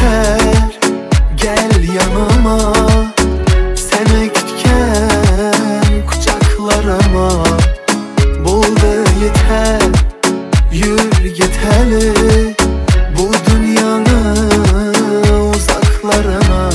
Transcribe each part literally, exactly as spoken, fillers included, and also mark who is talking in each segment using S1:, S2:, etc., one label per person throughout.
S1: yeter, gel yanıma. Seni kütken kucaklarıma. Buldu yeter, yürü git hele bu dünyanın uzaklarına.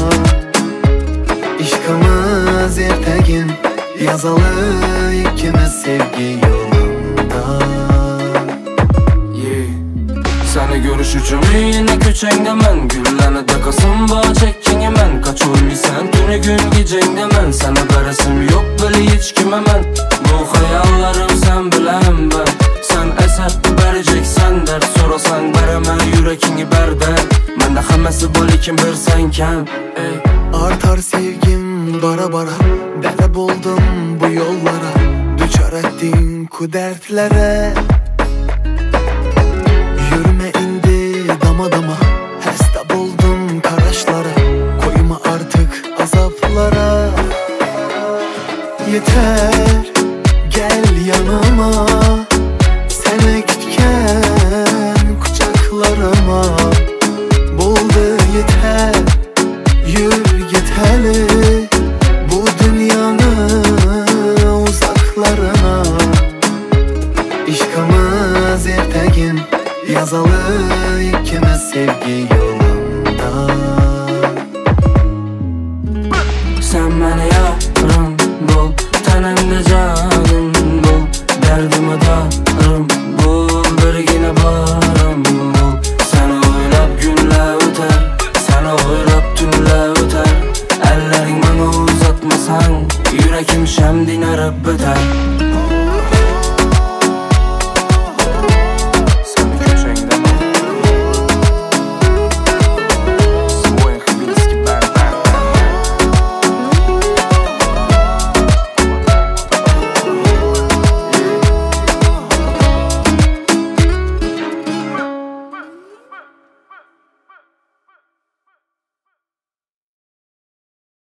S1: İşkımız ertegin yazalı ikimiz sevgi yolunda.
S2: Yeah. Seni görüş üçün yine köçengde men. Gülləni de kasım bağ çekkenge men. Kaç oylaysan tünü gün gecengde men. Sana beresim yok böyle hiç kime men. Bu hayallarım sen bilen ben. Sen eser vereceksen dert. Sorasan bereme yürekini berde. Ben de hammesi bol ikin bir sen kem. Ey.
S1: Artar sevgim bara bara. Dele buldum bu yollara. Düçar ettin ku dertlere. Yürüme indi dama dama.